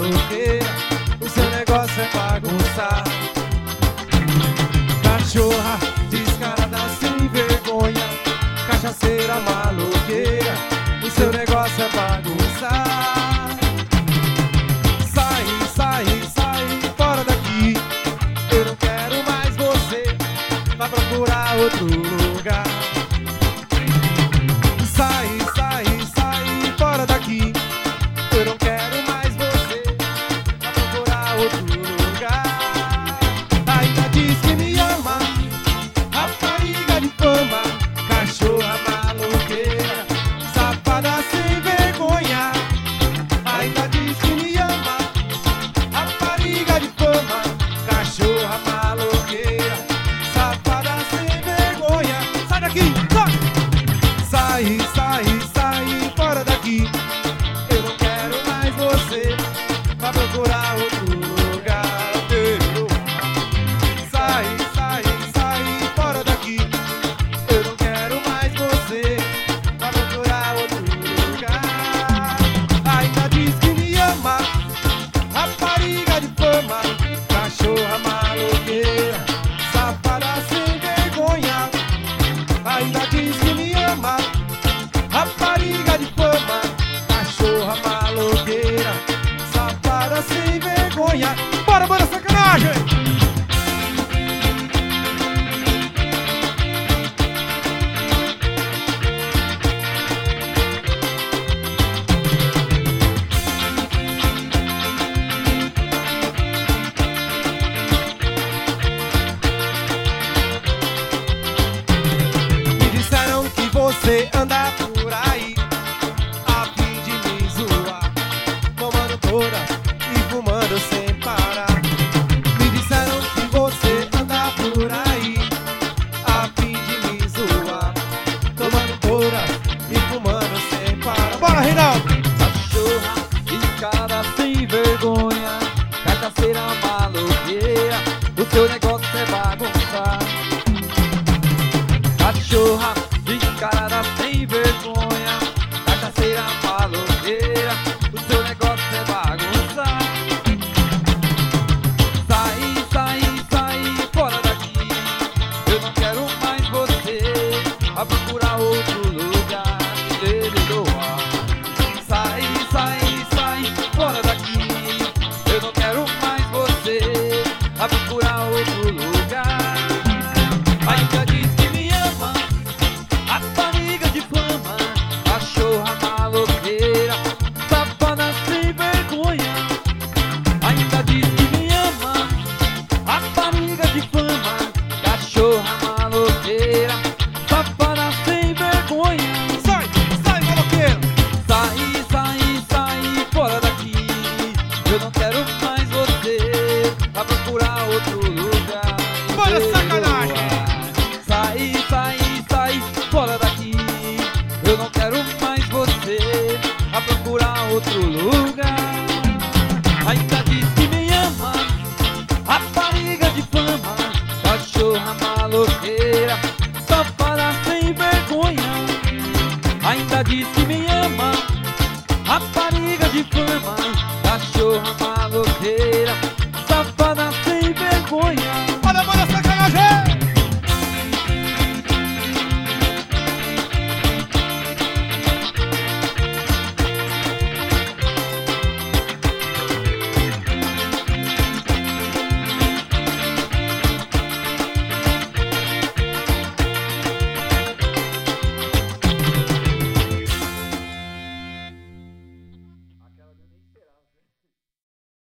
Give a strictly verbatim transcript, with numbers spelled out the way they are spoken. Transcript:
maloqueira, o seu negócio é bagunçar. Cachorra descarada sem vergonha, cachaceira maloqueira, o seu negócio é bagunçar. Sai, sai, sai, fora daqui, eu não quero mais você, vai procurar outro lugar. Sai, sai, sai, fora daqui, eu não quero mais você, vai procurar outro lugar. Ainda diz que me ama, rapariga de fama, cachorra maloqueira, safada sem vergonha. Ainda diz que me ama, rapariga de fama, cachorra maloqueira, safada sem vergonha. Sai daqui, sai! Sai, sai, sai, fora daqui, eu não quero mais você, vai procurar outro lugar. Sai, sai, sai, fora daqui, eu não quero mais você, vai procurar outro lugar. Ainda diz que me ama, rapariga de fama, cachorra maloqueira, safada sem vergonha. Ainda diz que me ama, rapariga de fama, cachorra maloqueira, safada sem vergonha. Bora, bora, sacanagem! Me disseram que você anda por aí a fim de me zoar, tomando todas e fumando sem parar. Me disseram que você anda por aí a fim de me zoar, tomando todas e fumando sem parar. Bora, Reinaldo! Cachorra descarada sem vergonha, cachaceira maloqueira, o seu negócio é bagunçar. Cachorra descarada sem vergonha, cachaceira maloqueira, o seu negócio é bagunçar. Sai, sai, sai, fora daqui, eu não quero mais você, a procurar outro lugar. Sai, sai, sai, fora daqui, eu não quero mais você, a procurar outro lugar. Ainda diz que me ama, rapariga de fama, cachorra maloqueira, safada sem vergonha. Ainda diz que me ama, rapariga de fama, cachorra maloqueira, safada sem vergonha. Sai, sai, maloqueiro! Sai, sai, sai, fora daqui, eu não quero mais você, a procurar outro lugar. Bora, sacanagem! Sai, sai, sai, fora daqui, eu não quero mais você, a procurar outro lugar. Ainda diz que me ama, rapariga de fama, cachorra maloqueira, safada sem vergonha. Ainda diz que me ama, rapariga de fama, cachorra maloqueira,